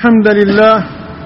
الحمد لله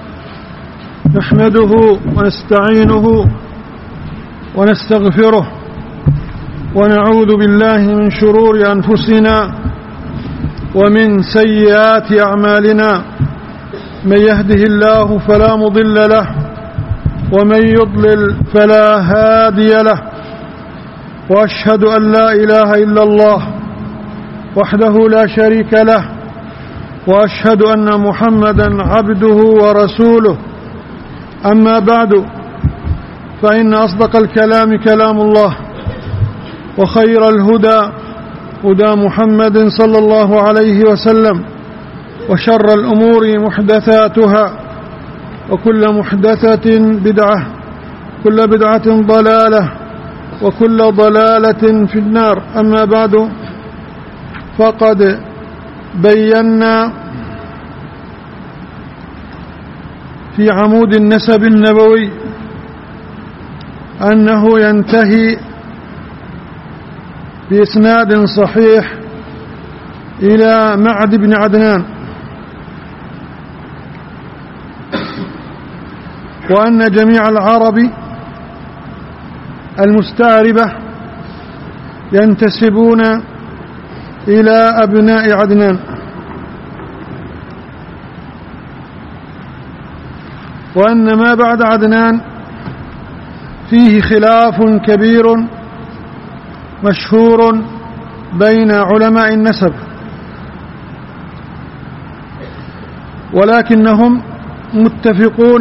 نحمده ونستعينه ونستغفره ونعوذ بالله من شرور أنفسنا ومن سيئات أعمالنا. من يهده الله فلا مضل له ومن يضلل فلا هادي له، وأشهد أن لا إله إلا الله وحده لا شريك له، وأشهد أن محمدا عبده ورسوله. أما بعد، فإن أصدق الكلام كلام الله، وخير الهدى هدى محمد صلى الله عليه وسلم، وشر الأمور محدثاتها، وكل محدثة بدعة، كل بدعة ضلالة، وكل ضلالة في النار. أما بعد، فقد بينا في عمود النسب النبوي أنه ينتهي بإسناد صحيح إلى معد بن عدنان، وأن جميع العرب المستعربة ينتسبون إلى أبناء عدنان، وأن ما بعد عدنان فيه خلاف كبير مشهور بين علماء النسب، ولكنهم متفقون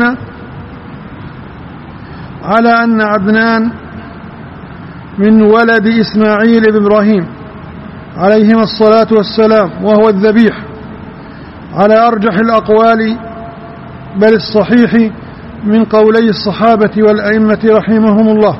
على أن عدنان من ولد إسماعيل بن إبراهيم عليهما الصلاة والسلام، وهو الذبيح على أرجح الأقوال بل الصحيح من قولي الصحابة والأئمة رحمهم الله.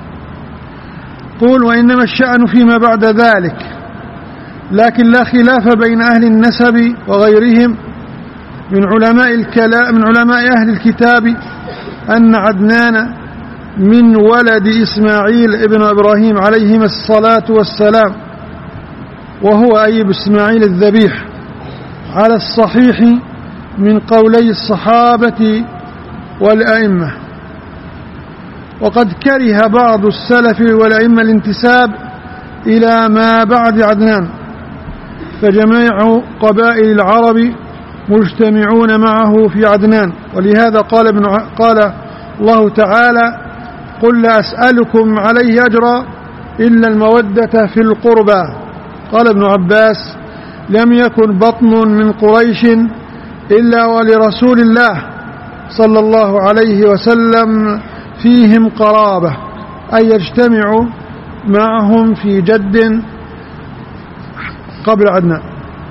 قول: وإنما الشأن فيما بعد ذلك، لكن لا خلاف بين أهل النسب وغيرهم من علماء أهل الكتاب أن عدنان من ولد إسماعيل ابن إبراهيم عليهما الصلاة والسلام، وهو أي إسماعيل الذبيح على الصحيح من قولي الصحابة والأئمة. وقد كره بعض السلف والأئمة الانتساب إلى ما بعد عدنان، فجميع قبائل العرب مجتمعون معه في عدنان، ولهذا قال الله تعالى: قل لا أسألكم عليه أجرا إلا المودة في القربى. قال ابن عباس: لم يكن بطن من قريش إلا ولرسول الله صلى الله عليه وسلم فيهم قرابة، أي يجتمع معهم في جد قبل عدنان.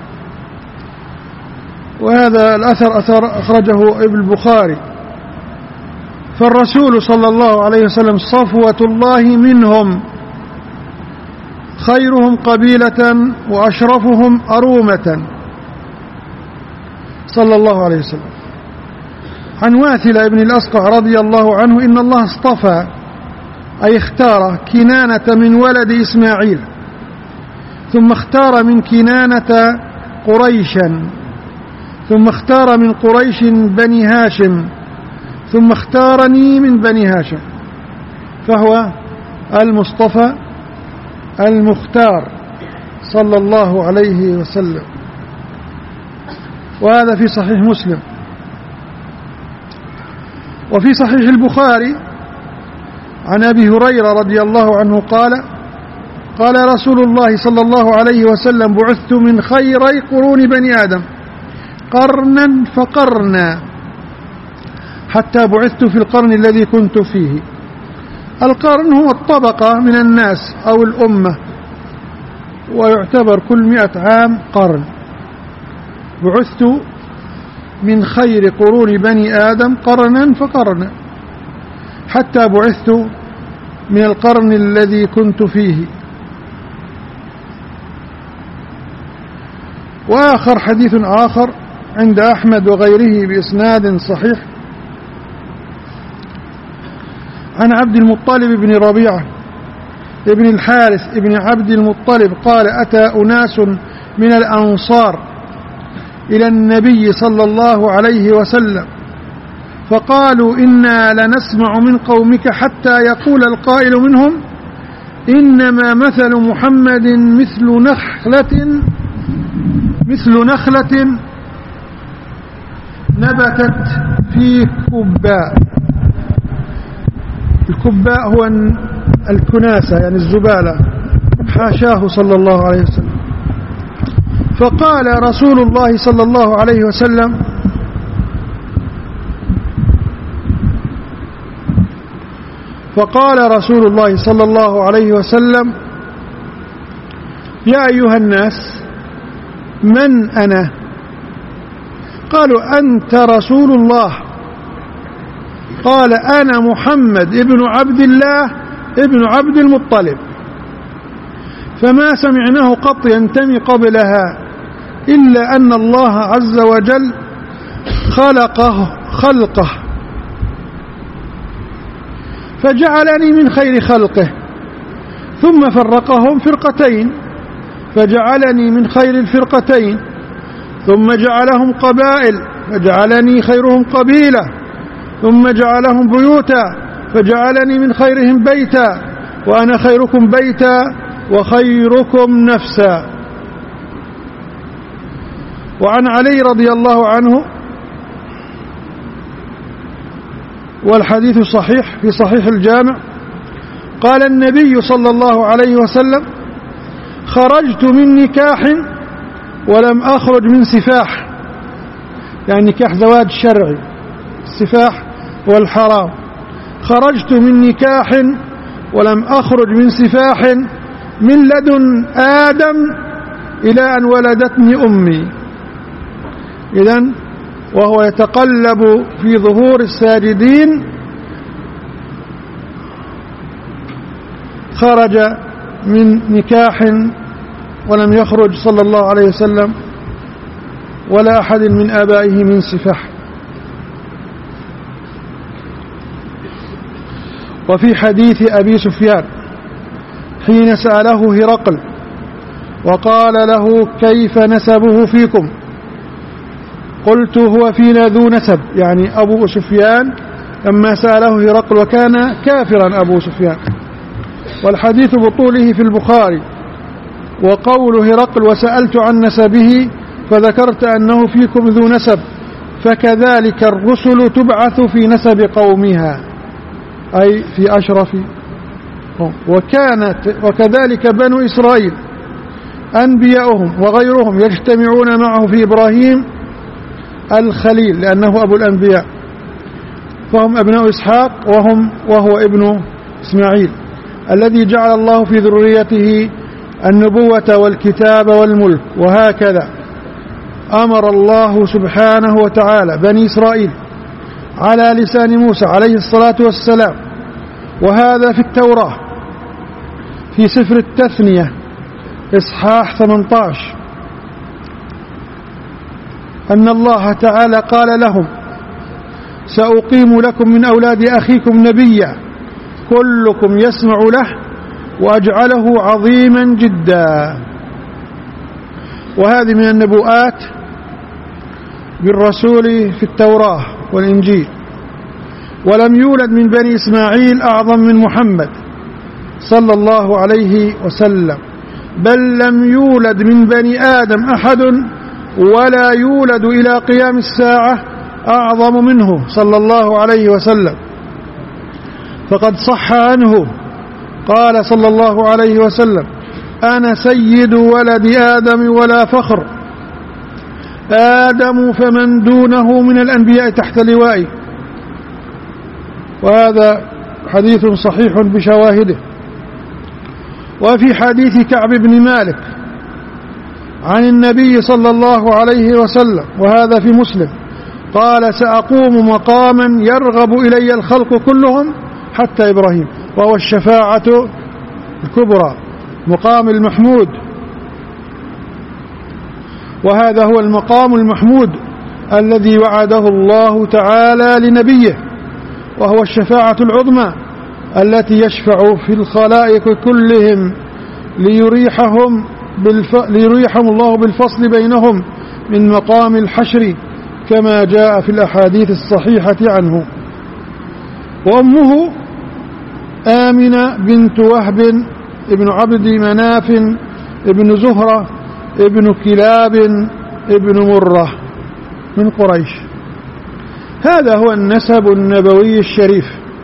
وهذا الأثر أخرجه ابن البخاري. فالرسول صلى الله عليه وسلم صفوة الله منهم، خيرهم قبيلة وأشرفهم أرومة، صلى الله عليه وسلم. عن واثلة ابن الأسقع رضي الله عنه: إن الله اصطفى أي اختار كنانة من ولد إسماعيل، ثم اختار من كنانة قريشا، ثم اختار من قريش بني هاشم، ثم اختارني من بني هاشم، فهو المصطفى المختار صلى الله عليه وسلم. وهذا في صحيح مسلم. وفي صحيح البخاري عن أبي هريرة رضي الله عنه قال: قال رسول الله صلى الله عليه وسلم: بعثت من خيري قرون بني آدم قرنا فقرنا، حتى بعثت في القرن الذي كنت فيه. القرن هو الطبقة من الناس أو الأمة، ويعتبر كل 100 عام قرن. بعثت من خير قرون بني آدم قرنا فقرنا، حتى بعثت من القرن الذي كنت فيه. وآخر حديث آخر عند أحمد وغيره بإسناد صحيح عن عبد المطلب بن ربيعة ابن الحارث ابن عبد المطلب قال: أتى أناس من الأنصار إلى النبي صلى الله عليه وسلم فقالوا إنا لنسمع من قومك حتى يقول القائل منهم إنما مثل محمد مثل نخلة نبتت في كباء. الكباء هو الكناسة يعني الزبالة، حاشاه صلى الله عليه وسلم. فقال رسول الله صلى الله عليه وسلم يا أيها الناس من أنا؟ قالوا أنت رسول الله. قال أنا محمد ابن عبد الله ابن عبد المطلب. فما سمعناه قط ينتمي قبلها إلا أن الله عز وجل خلقه فجعلني من خير خلقه، ثم فرقهم فرقتين فجعلني من خير الفرقتين، ثم جعلهم قبائل فجعلني خيرهم قبيلة، ثم جعلهم بيوتا فجعلني من خيرهم بيتا، وأنا خيركم بيتا وخيركم نفسا. وعن علي رضي الله عنه، والحديث صحيح في صحيح الجامع، قال النبي صلى الله عليه وسلم خرجت من نكاح ولم أخرج من سفاح، يعني نكاح زواج شرعي، السفاح والحرام. خرجت من نكاح ولم أخرج من سفاح من لدن آدم إلى أن ولدتني أمي. إذن وهو يتقلب في ظهور الساجدين خرج من نكاح ولم يخرج صلى الله عليه وسلم ولا أحد من آبائه من سفاح. وفي حديث أبي سفيان حين سأله هرقل وقال له كيف نسبه فيكم؟ قلت هو فينا ذو نسب، يعني أبو سفيان لما سأله هرقل، وكان كافرا أبو سفيان. والحديث بطوله في البخاري. وقول هرقل وسألت عن نسبه فذكرت أنه فيكم ذو نسب، فكذلك الرسل تبعث في نسب قومها، أي في أشرف. وكذلك بنو إسرائيل أنبياؤهم وغيرهم يجتمعون معه في إبراهيم الخليل لأنه أبو الأنبياء، فهم أبناء إسحاق وهو ابن إسماعيل الذي جعل الله في ذريته النبوة والكتاب والملك. وهكذا أمر الله سبحانه وتعالى بني إسرائيل على لسان موسى عليه الصلاة والسلام، وهذا في التوراة في سفر التثنية إصحاح 18 أن الله تعالى قال لهم سأقيم لكم من أولاد أخيكم نبيا كلكم يسمع له وأجعله عظيما جدا. وهذه من النبوءات بالرسول في التوراة والإنجيل. ولم يولد من بني إسماعيل أعظم من محمد صلى الله عليه وسلم، بل لم يولد من بني آدم أحد ولا يولد إلى قيام الساعة أعظم منه صلى الله عليه وسلم. فقد صح عنه قال صلى الله عليه وسلم أنا سيد ولد آدم ولا فخر، آدم فمن دونه من الأنبياء تحت لوائي. وهذا حديث صحيح بشواهده. وفي حديث كعب بن مالك عن النبي صلى الله عليه وسلم، وهذا في مسلم، قال سأقوم مقاما يرغب إلي الخلق كلهم حتى إبراهيم، وهو الشفاعة الكبرى، مقام المحمود. وهذا هو المقام المحمود الذي وعده الله تعالى لنبيه، وهو الشفاعة العظمى التي يشفع في الخلائق كلهم ليريحهم الله بالفصل بينهم من مقام الحشر كما جاء في الأحاديث الصحيحة عنه. وأمه آمنة بنت وهب ابن عبد مناف ابن زهرة ابن كلاب ابن مرة من قريش. هذا هو النسب النبوي الشريف.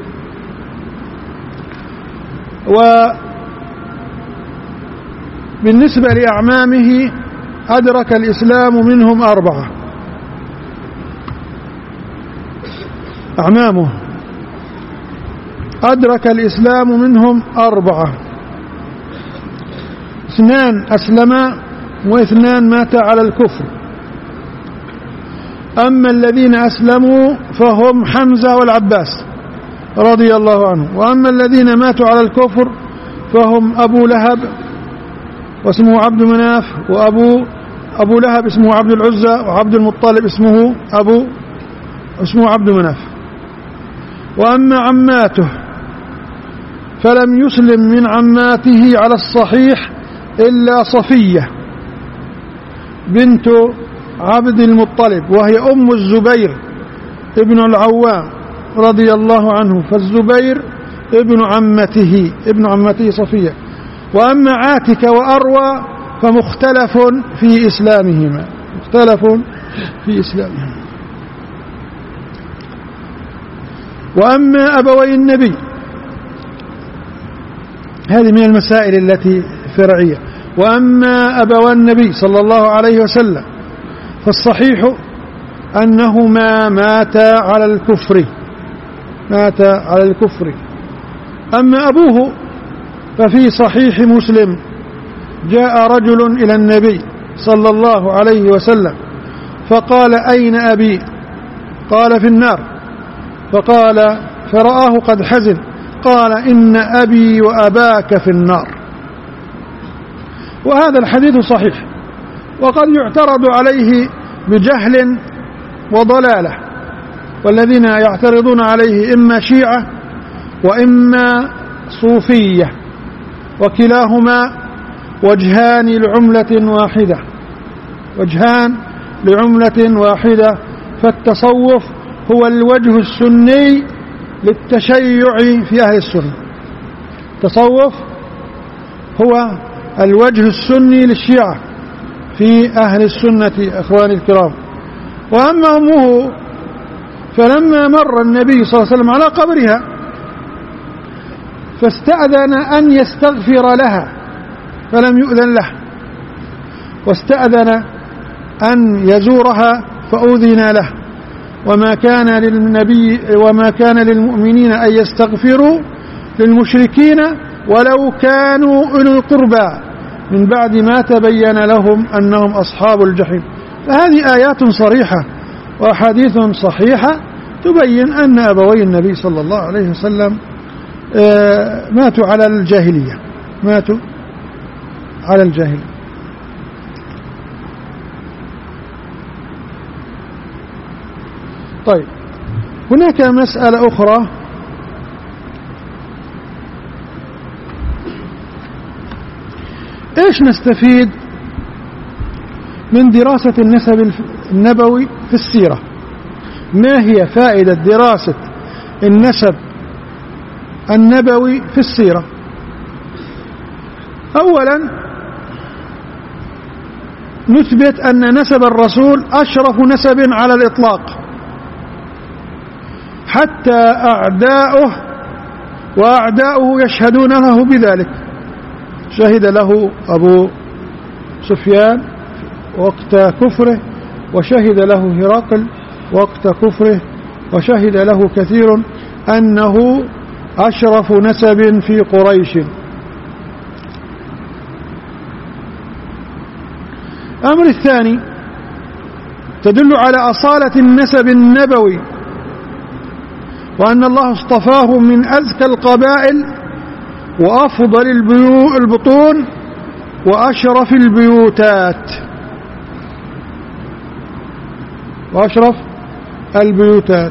وبالنسبة لأعمامه أدرك الإسلام منهم 4. أعمامه أدرك الإسلام منهم 4، 2 أسلما و2 مات على الكفر. أما الذين أسلموا فهم حمزة والعباس رضي الله عنه، وأما الذين ماتوا على الكفر فهم أبو لهب واسمه عبد مناف، وأبو لهب اسمه عبد العزى، وعبد المطلب اسمه عبد مناف. وأما عماته فلم يسلم من عماته على الصحيح إلا صفية بنت عبد المطلب، وهي أم الزبير ابن العوام رضي الله عنه، فالزبير ابن عمته صفية. وأما عاتك وأروى فمختلف في إسلامهما، وأما أبوي النبي، هذه من المسائل التي فرعية. وأما أبوي النبي صلى الله عليه وسلم فالصحيح أنهما ماتا على الكفر. أما أبوه ففي صحيح مسلم جاء رجل إلى النبي صلى الله عليه وسلم فقال: أين أبي؟ قال: في النار. فقال فرآه قد حزن، قال: إن أبي وأباك في النار. وهذا الحديث صحيح، وقد يعترض عليه بجهل وضلالة، والذين يعترضون عليه إما شيعة وإما صوفية، وكلاهما وجهان لعملة واحدة. فالتصوف هو الوجه السني للتشيع في أهل السنة. التصوف هو الوجه السني للشيعة في أهل السنة أخواني الكرام. وأما أمه فلما مر النبي صلى الله عليه وسلم على قبرها فاستأذن أن يستغفر لها فلم يؤذن له، واستأذن أن يزورها فأذن له. وما كان للمؤمنين أن يستغفروا للمشركين ولو كانوا أولي القربى من بعد ما تبين لهم أنهم أصحاب الجحيم. فهذه آيات صريحة وأحاديث صحيحة تبين أن أبوي النبي صلى الله عليه وسلم ماتوا على الجاهلية. طيب، هناك مسألة أخرى إيش نستفيد من دراسة النسب النبوي في السيرة؟ ما هي فائدة دراسة النسب النبوي في السيرة؟ أولا نثبت أن نسب الرسول أشرف نسب على الإطلاق، حتى أعداؤه يشهدون له بذلك. شهد له أبو سفيان وقت كفره، وشهد له هرقل وقت كفره، وشهد له كثير أنه أشرف نسب في قريش. الأمر الثاني تدل على أصالة النسب النبوي، وأن الله اصطفاه من أزكى القبائل وأفضل البطون وأشرف البيوتات.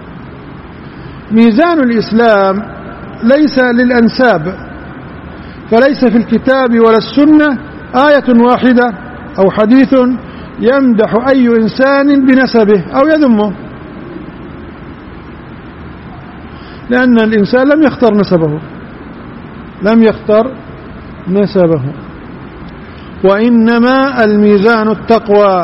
ميزان الإسلام ليس للأنساب، فليس في الكتاب ولا السنة آية واحدة أو حديث يمدح أي إنسان بنسبه أو يذمه، لأن الإنسان لم يختر نسبه، وإنما الميزان التقوى.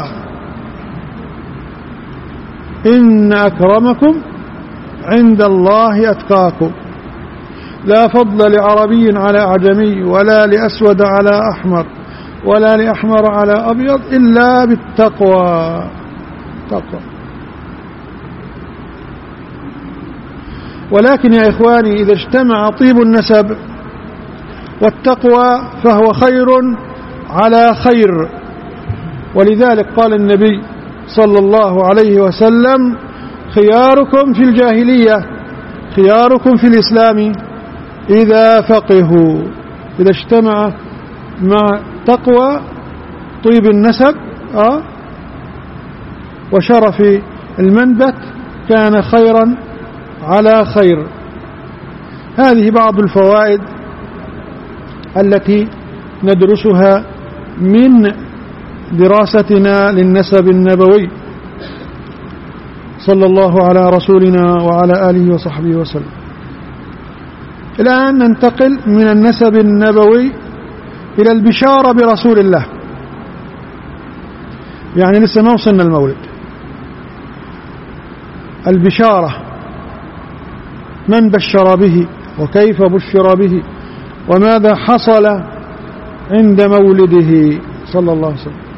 إن أكرمكم عند الله أتقاكم. لا فضل لعربي على أعجمي، ولا لأسود على أحمر، ولا لأحمر على أبيض، إلا بالتقوى. تقوى. ولكن يا إخواني، إذا اجتمع طيب النسب والتقوى فهو خير على خير. ولذلك قال النبي صلى الله عليه وسلم: خياركم في الجاهلية خياركم في الإسلام إذا فقهوا. إذا اجتمع مع تقوى طيب النسب وشرف المنبت كان خيرا على خير. هذه بعض الفوائد التي ندرسها من دراستنا للنسب النبوي، صلى الله على رسولنا وعلى آله وصحبه وسلم. الآن ننتقل من النسب النبوي إلى البشارة برسول الله. يعني لسه ما وصلنا المولد. البشارة، من بشر به، وكيف بشر به، وماذا حصل عند مولده صلى الله عليه وسلم.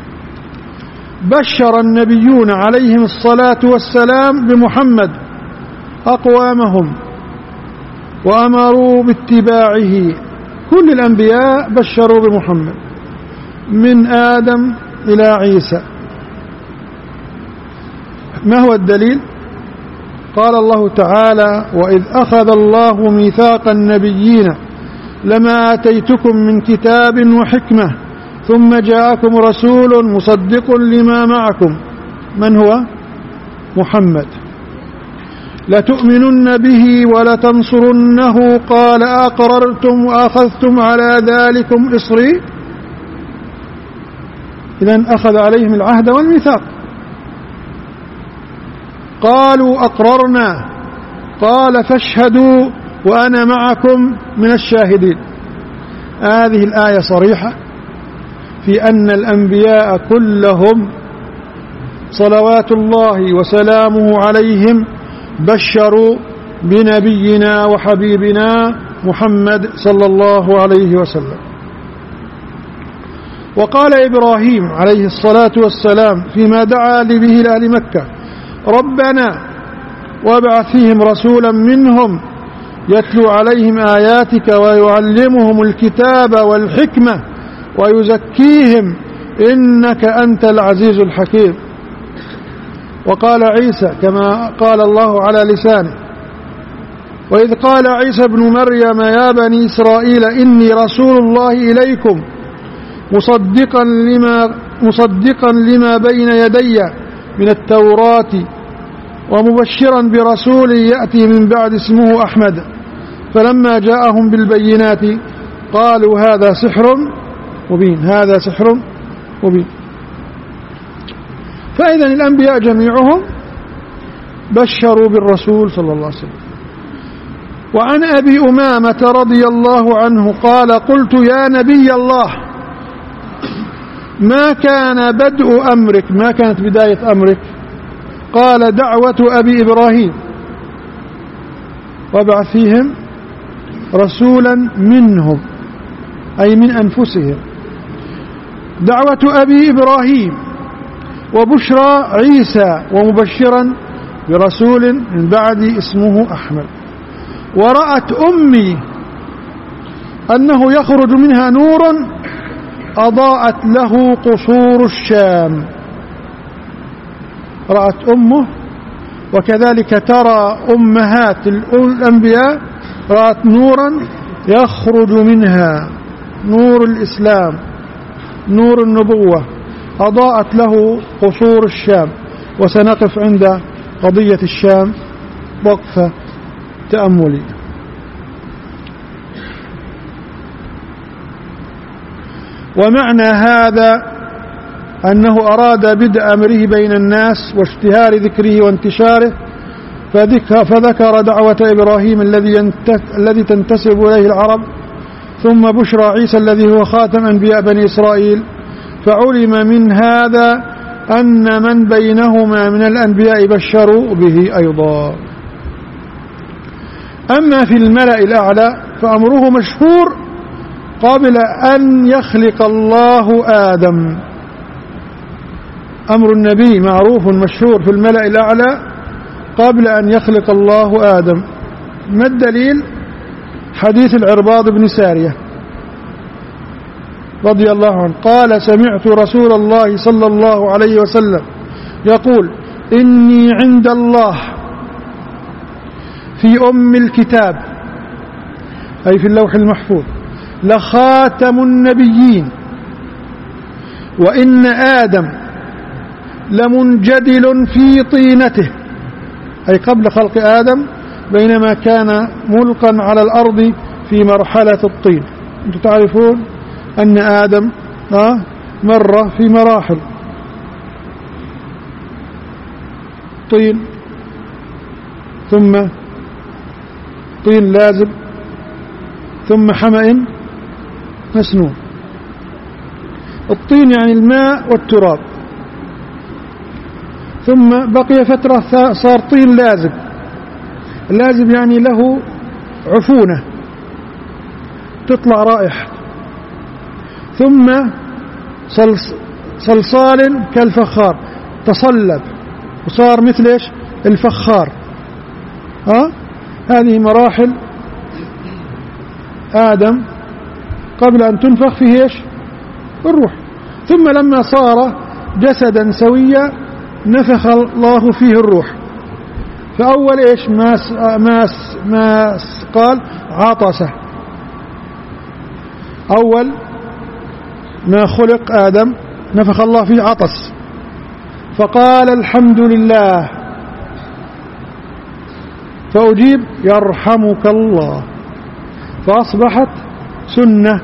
بشر النبيون عليهم الصلاة والسلام بمحمد أقوامهم وأمروا باتباعه. كل الأنبياء بشروا بمحمد من آدم إلى عيسى. ما هو الدليل؟ قال الله تعالى: وإذ أخذ الله ميثاق النبيين لما آتيتكم من كتاب وحكمة ثم جاءكم رسول مصدق لما معكم. من هو؟ محمد. لتؤمنن به ولتنصرنه قال أقررتم وأخذتم على ذلكم إصري. إذن أخذ عليهم العهد والميثاق. قالوا أقررنا، قال فاشهدوا وأنا معكم من الشاهدين. هذه الآية صريحة في أن الأنبياء كلهم صلوات الله وسلامه عليهم بشروا بنبينا وحبيبنا محمد صلى الله عليه وسلم. وقال إبراهيم عليه الصلاة والسلام فيما دعا به لأهل مكة: ربنا وابعث فيهم رسولا منهم يتلو عليهم آياتك ويعلمهم الكتاب والحكمة ويزكيهم إنك أنت العزيز الحكيم. وقال عيسى كما قال الله على لسانه: وإذ قال عيسى ابن مريم يا بني إسرائيل إني رسول الله إليكم مصدقا لما بين يدي من التوراة ومبشرا برسول يأتي من بعد اسمه أحمد. فلما جاءهم بالبينات قالوا هذا سحر مبين. هذا سحر مبين. فإذا الأنبياء جميعهم بشروا بالرسول صلى الله عليه وسلم. وعن أبي أمامة رضي الله عنه قال: قلت يا نبي الله ما كان بدء أمرك؟ ما كانت بداية أمرك؟ قال: دعوة أبي إبراهيم وابعث فيهم رسولا منهم، أي من أنفسهم. دعوة أبي إبراهيم وبشرى عيسى ومبشرا برسول من بعد اسمه أحمد. ورأت أمي أنه يخرج منها نور أضاءت له قصور الشام. رأت أمه، وكذلك ترى أمهات الأنبياء، رأت نورا يخرج منها نور الإسلام، نور النبوة، أضاءت له قصور الشام. وسنقف عند قضية الشام وقفة تأملية. ومعنى هذا أنه أراد بدء أمره بين الناس واشتهار ذكره وانتشاره، فذكر دعوة إبراهيم الذي تنتسب إليه العرب، ثم بشرى عيسى الذي هو خاتم أنبياء بني إسرائيل، فعلم من هذا أن من بينهما من الأنبياء بشروا به أيضا. أما في الملأ الأعلى فأمره مشهور قبل أن يخلق الله آدم. أمر النبي معروف مشهور في الملأ الأعلى قبل أن يخلق الله آدم. ما الدليل؟ حديث العرباض بن سارية رضي الله عنه قال: سمعت رسول الله صلى الله عليه وسلم يقول: إني عند الله في أم الكتاب، أي في اللوح المحفوظ، لخاتم النبيين، وإن آدم لمنجدل في طينته، أي قبل خلق آدم بينما كان ملقا على الأرض في مرحلة الطين. أنتم تعرفون أن آدم مر في مراحل: طين، ثم طين لازب، ثم حمأ مسنون. الطين يعني الماء والتراب، ثم بقي فترة صار طين لازب. اللازب يعني له عفونة تطلع رائحة، ثم صلصال كالفخار تصلب وصار مثل إيش؟ الفخار. هذه مراحل آدم قبل أن تنفخ فيه إيش؟ الروح. ثم لما صار جسدا سويا نفخ الله فيه الروح. فأول إيش ما قال عطسه. أول ما خلق آدم نفخ الله فيه عطس، فقال: الحمد لله. فأجيب: يرحمك الله. فأصبحت سنة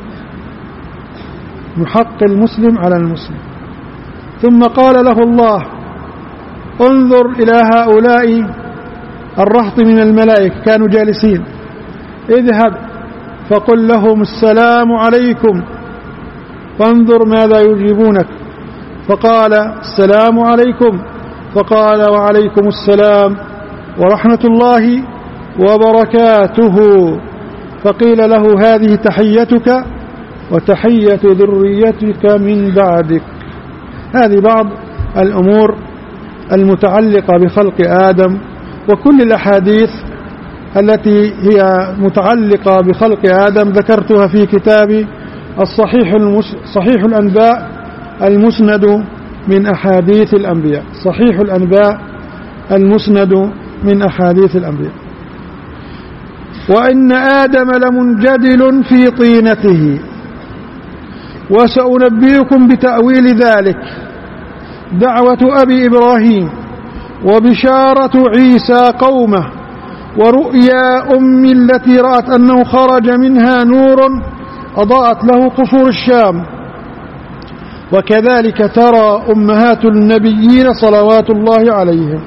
من حق المسلم على المسلم. ثم قال له الله: انظر إلى هؤلاء الرهط من الملائكة كانوا جالسين، اذهب فقل لهم السلام عليكم، فانظر ماذا يجيبونك. فقال: السلام عليكم. فقال: وعليكم السلام ورحمة الله وبركاته. فقيل له: هذه تحيتك وتحية ذريتك من بعدك. هذه بعض الأمور المتعلقة بخلق آدم، وكل الأحاديث التي هي متعلقة بخلق آدم ذكرتها في كتابي صحيح الأنباء المسند من أحاديث الأنبياء. صحيح الأنباء المسند من أحاديث الأنبياء. وإن آدم لمنجدل في طينته، وسأنبئكم بتأويل ذلك: دعوة أبي إبراهيم، وبشارة عيسى قومه، ورؤيا أمي التي رأت أنه خرج منها نور أضاءت له قصور الشام. وكذلك ترى أمهات النبيين صلوات الله عليهم.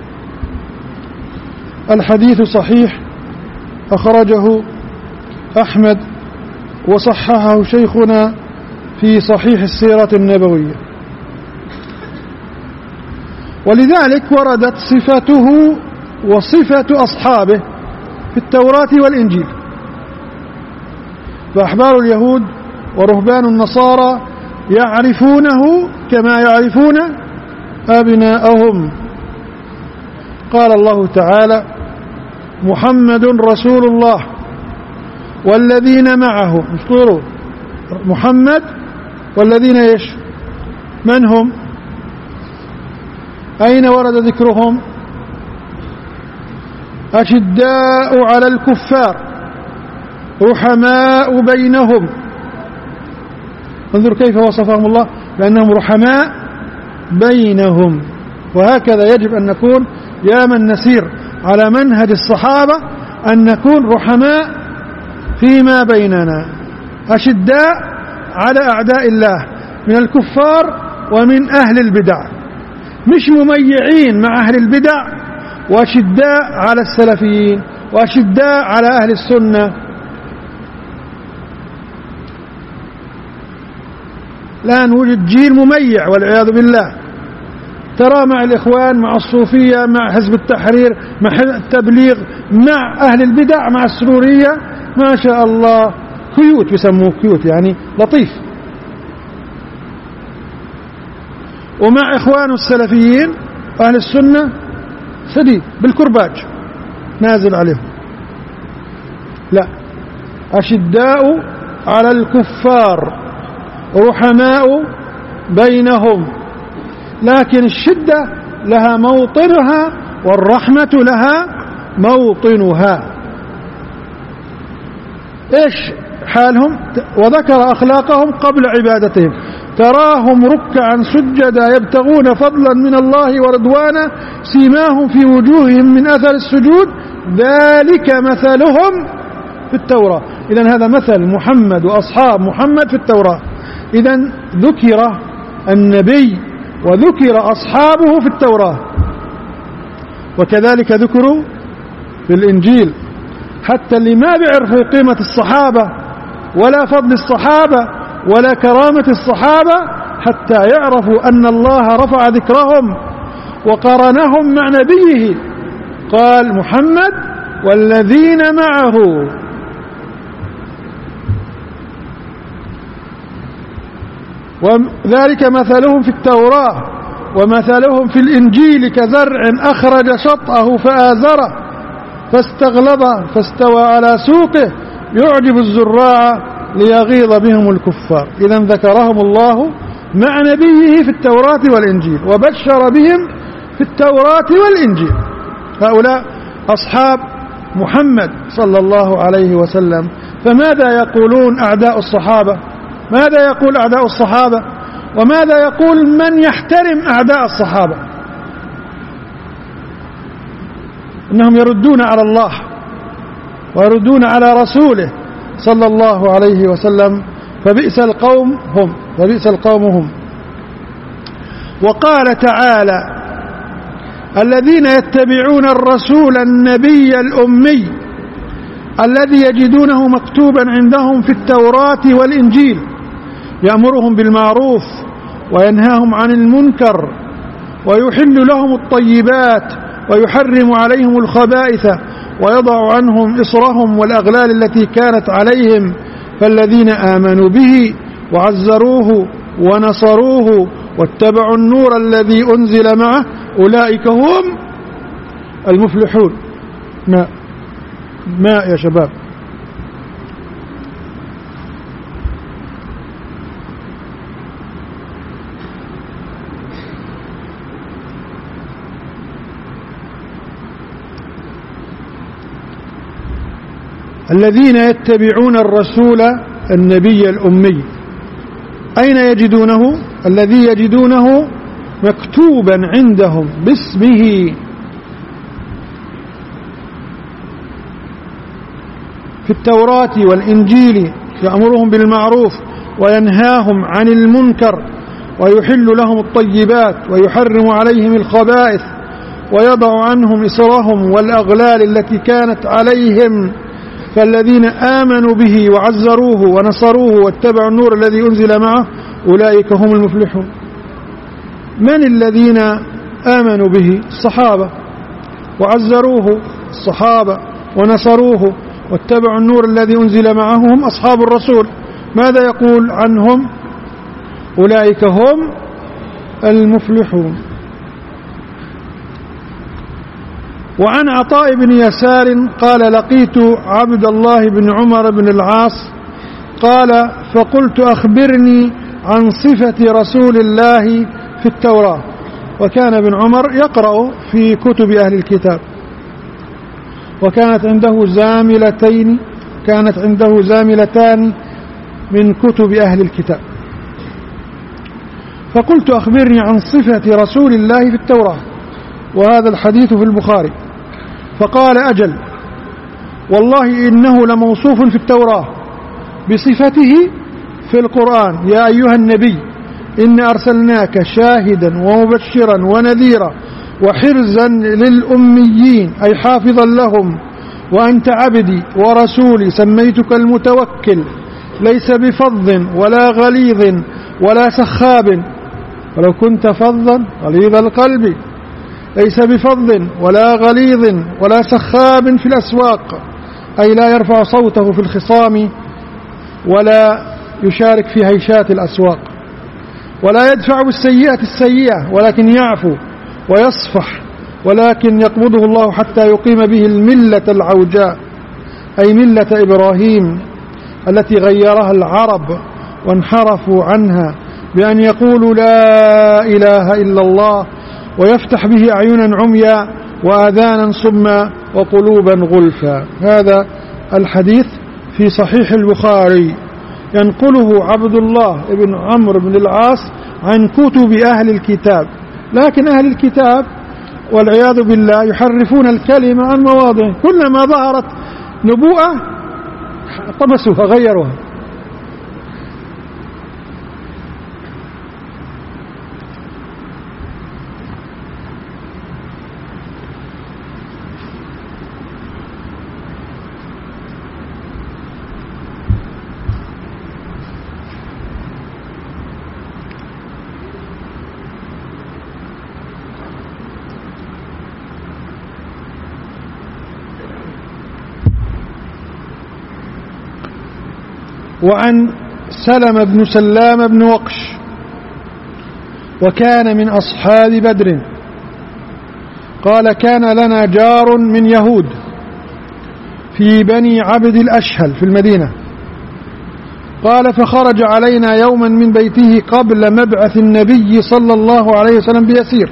الحديث صحيح، أخرجه أحمد وصححه شيخنا في صحيح السيرة النبوية. ولذلك وردت صفته وصفة أصحابه في التوراة والإنجيل. فأحبار اليهود ورهبان النصارى يعرفونه كما يعرفون أبناءهم. قال الله تعالى: محمد رسول الله والذين معه. اشكروا محمد والذين ايش؟ من هم؟ أين ورد ذكرهم؟ أشداء على الكفار رحماء بينهم. انظر كيف وصفهم الله بأنهم رحماء بينهم. وهكذا يجب أن نكون يا من نسير على منهج الصحابة، أن نكون رحماء فيما بيننا، أشداء على أعداء الله من الكفار ومن أهل البدع، مش مميعين مع أهل البدع وأشداء على السلفيين وأشداء على أهل السنة. الآن وجد جيل مميع والعياذ بالله، ترى مع الإخوان، مع الصوفية، مع حزب التحرير، مع التبليغ، مع أهل البدع، مع السرورية، ما شاء الله كيوت، يسموه كيوت يعني لطيف. ومع إخوان السلفيين أهل السنة سديد بالكرباج نازل عليهم. لا، أشداء على الكفار رحماء بينهم، لكن الشدة لها موطنها والرحمة لها موطنها. إيش حالهم؟ وذكر أخلاقهم قبل عبادتهم: تراهم ركعا سجدا يبتغون فضلا من الله ورضوانا سيماهم في وجوههم من أثر السجود ذلك مثلهم في التوراة. إذن هذا مثل محمد وأصحاب محمد في التوراة. إذن ذكر النبي وذكر أصحابه في التوراة، وكذلك ذكروا في الإنجيل. حتى اللي ما بيعرفوا قيمة الصحابة ولا فضل الصحابة ولا كرامة الصحابة، حتى يعرفوا أن الله رفع ذكرهم وقرنهم مع نبيه، قال محمد والذين معه. وذلك مثلهم في التوراة ومثلهم في الإنجيل كزرع أخرج شطأه فآزره فاستغلظ فاستوى على سوقه يعجب الزراع ليغيظ بهم الكفار. إذن ذكرهم الله مع نبيه في التوراة والإنجيل وبشر بهم في التوراة والإنجيل. هؤلاء أصحاب محمد صلى الله عليه وسلم. فماذا يقولون أعداء الصحابة؟ ماذا يقول أعداء الصحابة؟ وماذا يقول من يحترم أعداء الصحابة؟ إنهم يردون على الله ويردون على رسوله صلى الله عليه وسلم، فبئس القوم هم، فبئس القوم هم. وقال تعالى: الذين يتبعون الرسول النبي الأمي الذي يجدونه مكتوبا عندهم في التوراة والإنجيل يأمرهم بالمعروف وينهاهم عن المنكر ويحل لهم الطيبات ويحرم عليهم الخبائث ويضع عنهم إصرهم والأغلال التي كانت عليهم، فالذين آمنوا به وعزروه ونصروه واتبعوا النور الذي أنزل معه أولئك هم المفلحون. ماء يا شباب. الذين يتبعون الرسول النبي الأمي، أين يجدونه؟ الذي يجدونه مكتوبا عندهم باسمه في التوراة والإنجيل يأمرهم بالمعروف وينهاهم عن المنكر ويحل لهم الطيبات ويحرم عليهم الخبائث ويضع عنهم إصرهم والأغلال التي كانت عليهم، فالذين آمنوا به وعزروه ونصروه واتبعوا النور الذي أنزل معه أولئك هم المفلحون. من الذين آمنوا به؟ الصحابة، وعزروه الصحابة، ونصروه واتبعوا النور الذي أنزل معه هم أصحاب الرسول. ماذا يقول عنهم؟ أولئك هم المفلحون. وعن عطاء بن يسار قال: لقيت عبد الله بن عمر بن العاص قال: فقلت أخبرني عن صفة رسول الله في التوراة. وكان ابن عمر يقرأ في كتب أهل الكتاب، وكانت عنده زاملتان من كتب أهل الكتاب. فقلت أخبرني عن صفة رسول الله في التوراة، وهذا الحديث في البخاري. فقال: أجل والله إنه لموصوف في التوراة بصفته في القرآن: يا أيها النبي إنا أرسلناك شاهدا ومبشرا ونذيرا وحرزا للأميين أي حافظا لهم وأنت عبدي ورسولي سميتك المتوكل ليس بفظ ولا غليظ ولا سخاب ولو كنت فظا غليظ القلب ليس بفظ ولا غليظ ولا سخاب في الأسواق أي لا يرفع صوته في الخصام ولا يشارك في هيشات الأسواق ولا يدفع بالسيئة السيئة ولكن يعفو ويصفح ولكن يقبضه الله حتى يقيم به الملة العوجاء أي ملة إبراهيم التي غيرها العرب وانحرفوا عنها بأن يقولوا لا إله إلا الله ويفتح به أعينا عميا وآذانا صما وقلوبا غلفا. هذا الحديث في صحيح البخاري ينقله عبد الله بن عمرو بن العاص عن كتب أهل الكتاب، لكن أهل الكتاب والعياذ بالله يحرفون الكلمة عن مواضعه، كلما ظهرت نبوءة طمسوها غيروها. وعن سلم بن سلام بن وقش وكان من أصحاب بدر قال كان لنا جار من يهود في بني عبد الأشهل في المدينة، قال فخرج علينا يوما من بيته قبل مبعث النبي صلى الله عليه وسلم بيسير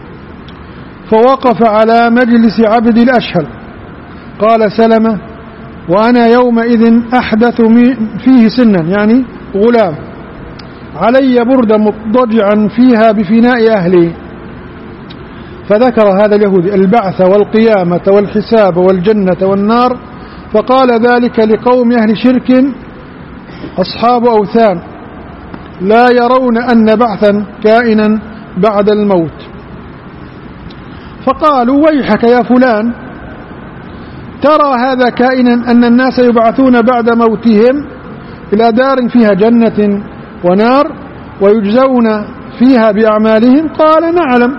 فوقف على مجلس عبد الأشهل. قال سلمة وأنا يومئذ أحدث فيه سنا يعني غلام، علي بردة مضجعا فيها بفناء أهلي. فذكر هذا اليهودي البعث والقيامة والحساب والجنة والنار، فقال ذلك لقوم أهل شرك أصحاب أوثان لا يرون أن بعثا كائنا بعد الموت. فقالوا ويحك يا فلان، ترى هذا كائنا أن الناس يبعثون بعد موتهم إلى دار فيها جنة ونار ويجزون فيها بأعمالهم؟ قال نعلم،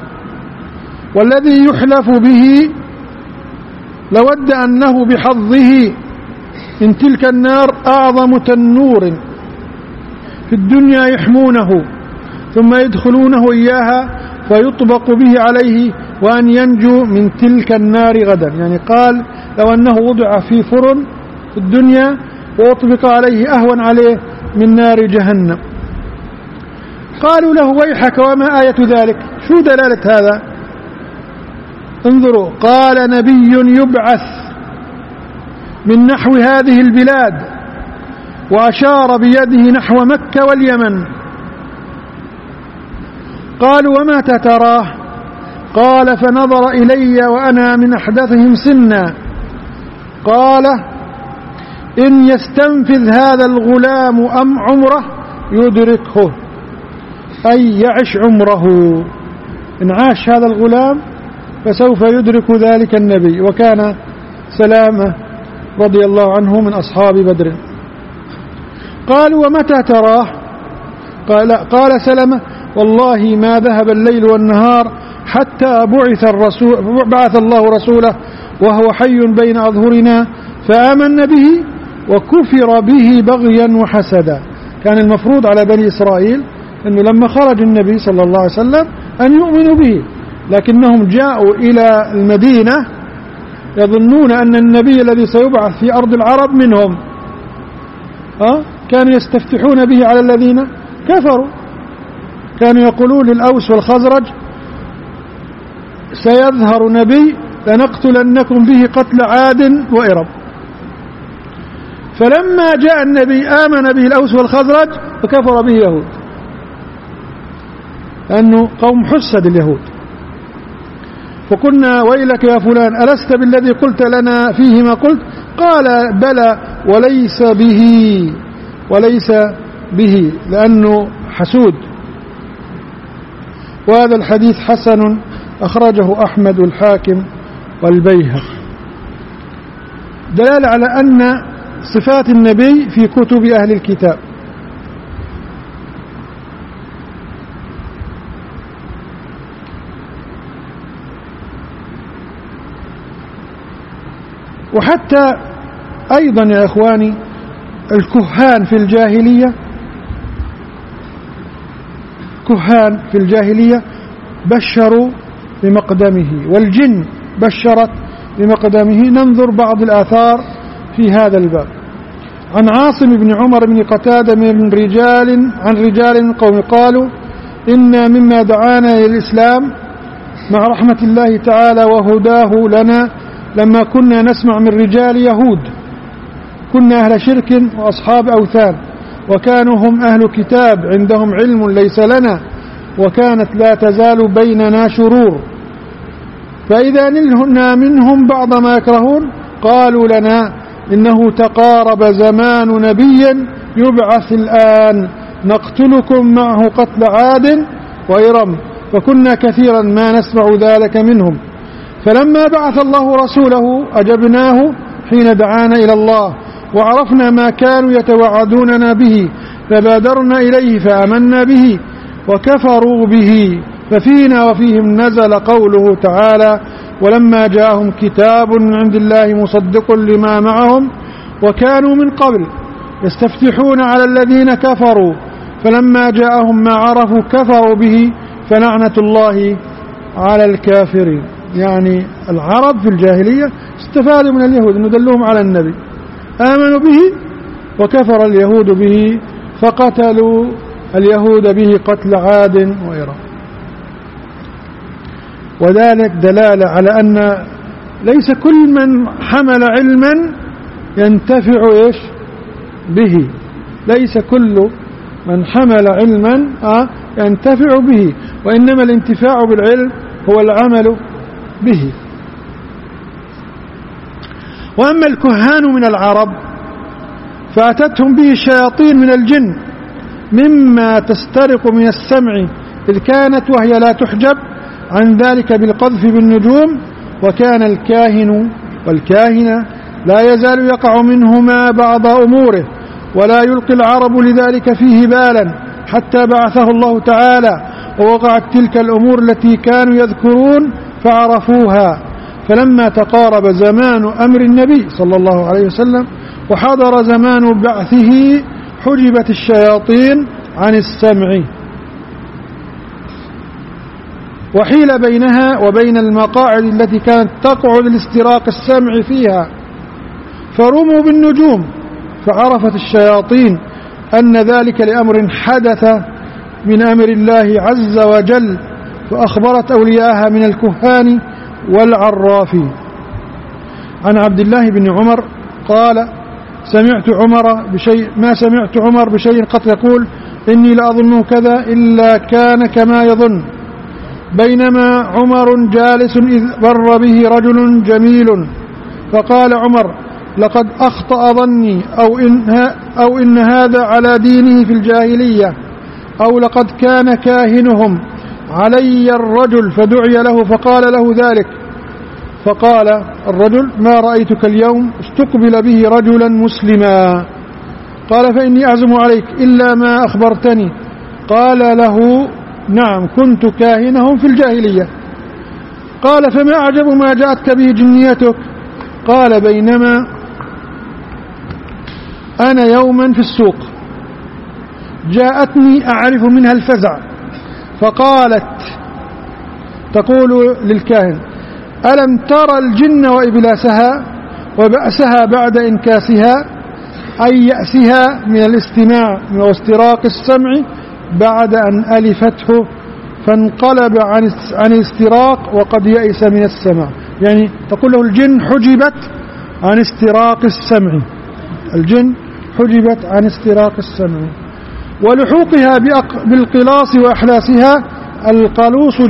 والذي يحلف به لود أنه بحظه من تلك النار أعظم تنور في الدنيا يحمونه ثم يدخلونه إياها فيطبق به عليه وأن ينجو من تلك النار غدا. يعني قال لو أنه وضع في فرن في الدنيا وأطبق عليه أهون عليه من نار جهنم. قالوا له ويحك وما آية ذلك؟ شو دلالة هذا؟ انظروا، قال نبي يبعث من نحو هذه البلاد، وأشار بيده نحو مكة واليمن. قالوا ومتى تراه؟ قال فنظر إلي وأنا من أحدثهم سنا. قال إن يستنفذ هذا الغلام أم عمره يدركه، أي يعش عمره، إن عاش هذا الغلام فسوف يدرك ذلك النبي. وكان سلامة رضي الله عنه من أصحاب بدر. قالوا ومتى تراه؟ قال سلمة والله ما ذهب الليل والنهار حتى بعث الله رسوله وهو حي بين أظهرنا فآمن به وكفر به بغيا وحسدا. كان المفروض على بني إسرائيل أنه لما خرج النبي صلى الله عليه وسلم أن يؤمنوا به، لكنهم جاءوا إلى المدينة يظنون أن النبي الذي سيبعث في أرض العرب منهم، كانوا يستفتحون به على الذين كفروا. كانوا يقولون للأوس والخزرج سيظهر نبي لنقتلنكم به قتل عاد وإرم. فلما جاء النبي آمن به الأوس والخزرج وكفر به يهود، لأنه قوم حسد اليهود. فقلنا ويلك يا فلان ألست بالذي قلت لنا فيه ما قلت؟ قال بلى وليس به لأنه حسود وهذا الحديث حسن أخرجه أحمد والحاكم والبيهقي. دلالة على أن صفات النبي في كتب أهل الكتاب. وحتى أيضا يا إخواني الكهان في الجاهلية بشروا بمقدمه، والجن بشرت بمقدمه. ننظر بعض الآثار في هذا الباب. عن عاصم بن عمر بن قتادة عن رجال من قوم قالوا إنا مما دعانا للإسلام مع رحمة الله تعالى وهداه لنا لما كنا نسمع من رجال يهود، كنا أهل شرك وأصحاب أوثان، وكانوا هم أهل كتاب عندهم علم ليس لنا، وكانت لا تزال بيننا شرور، فإذا نلنا منهم بعض ما يكرهون قالوا لنا إنه تقارب زمان نبي يبعث الآن نقتلكم معه قتل عاد وإرم، فكنا كثيرا ما نسمع ذلك منهم، فلما بعث الله رسوله أجبناه حين دعانا إلى الله، وعرفنا ما كانوا يتوعدوننا به فبادرنا إليه فآمنا به وكفروا به، ففينا وفيهم نزل قوله تعالى ولما جاءهم كتاب من عند الله مصدق لما معهم وكانوا من قبل يستفتحون على الذين كفروا فلما جاءهم ما عرفوا كفروا به فلعنة الله على الكافرين. يعني العرب في الجاهلية استفادوا من اليهود أنه دلوهم على النبي، آمنوا به وكفر اليهود به فقتلوا اليهود به قتل عاد وإرم. وذلك دلالة على أن ليس كل من حمل علما ينتفع به، ليس كل من حمل علما ينتفع به، وإنما الانتفاع بالعلم هو العمل به. وأما الكهان من العرب فأتتهم به الشياطين من الجن مما تسترق من السمع إذ كانت وهي لا تحجب عن ذلك بالقذف بالنجوم، وكان الكاهن والكاهنة لا يزال يقع منهما بعض أموره ولا يلقي العرب لذلك فيه بالا حتى بعثه الله تعالى ووقعت تلك الأمور التي كانوا يذكرون فعرفوها. فلما تقارب زمان أمر النبي صلى الله عليه وسلم وحضر زمان بعثه حجبت الشياطين عن السمع وحيل بينها وبين المقاعد التي كانت تقعد لاستراق السمع فيها، فرموا بالنجوم فعرفت الشياطين أن ذلك لأمر حدث من أمر الله عز وجل، فأخبرت أولياءها من الكهان والعرافين. عن عبد الله بن عمر قال ما سمعت عمر بشيء قط يقول إني لأظنه كذا إلا كان كما يظن، بينما عمر جالس إذ بر به رجل جميل فقال عمر لقد أخطأ ظني أو إن هذا على دينه في الجاهلية، أو لقد كان كاهنهم علي الرجل فدعي له فقال له ذلك، فقال الرجل ما رأيتك اليوم استقبل به رجلا مسلما، قال فإني أعزم عليك إلا ما أخبرتني، قال له نعم كنت كاهنهم في الجاهلية، قال فما أعجب ما جاءتك به جنيتك، قال بينما أنا يوما في السوق جاءتني أعرف منها الفزع فقالت تقول للكاهن ألم ترى الجن وإبلاسها وبأسها بعد إنكاسها، أي يأسها من الاستماع واستراق السمع بعد أن ألفته فانقلب عن الاستراق وقد يأس من السمع. يعني تقول له الجن حجبت عن استراق السمع، الجن حجبت عن استراق السمع. ولحوقها بالقلاص وأحلاسها، القلوص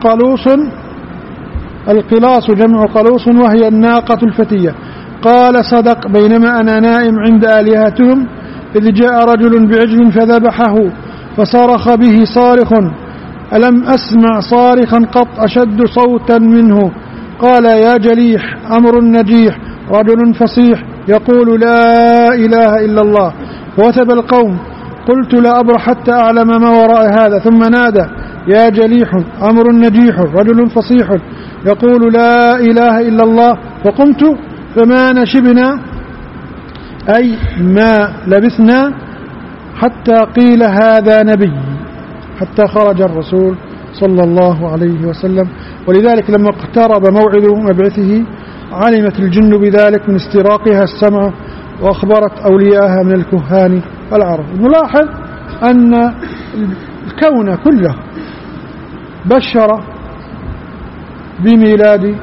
جمع قلوص وهي الناقة الفتية. قال صدق بينما أنا نائم عند آلهتهم إذ جاء رجل بعجل فذبحه فصرخ به صارخ ألم أسمع صارخا قط أشد صوتا منه. قال يا جليح أمر نجيح رجل فصيح يقول لا إله إلا الله. وثب القوم. قلت لا أبرح حتى أعلم ما وراء هذا. ثم نادى يا جليح أمر نجيح رجل فصيح يقول لا إله إلا الله. فقمت فما نشبنا أي ما لبثنا حتى قيل هذا نبي، حتى خرج الرسول صلى الله عليه وسلم. ولذلك لما اقترب موعد مبعثه علمت الجن بذلك من استراقها السمع، وأخبرت أولياءها من الكهان والعرب. نلاحظ أن الكون كله بشر بميلاد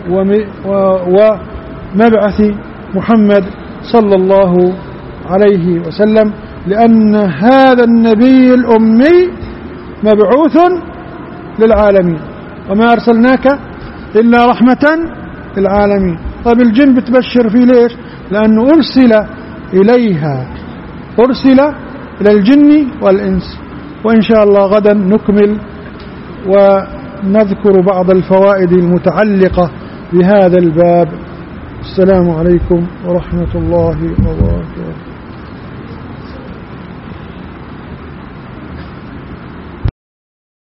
ومبعث محمد صلى الله عليه وسلم، لأن هذا النبي الأمي مبعوث للعالمين، وما أرسلناك إلا رحمة للعالمين. طيب الجن بتبشر فيه ليش؟ لأنه أرسل إليها، أرسل إلى الجن والإنس. وإن شاء الله غدا نكمل ونذكر بعض الفوائد المتعلقة بهذا الباب. السلام عليكم ورحمة الله وبركاته.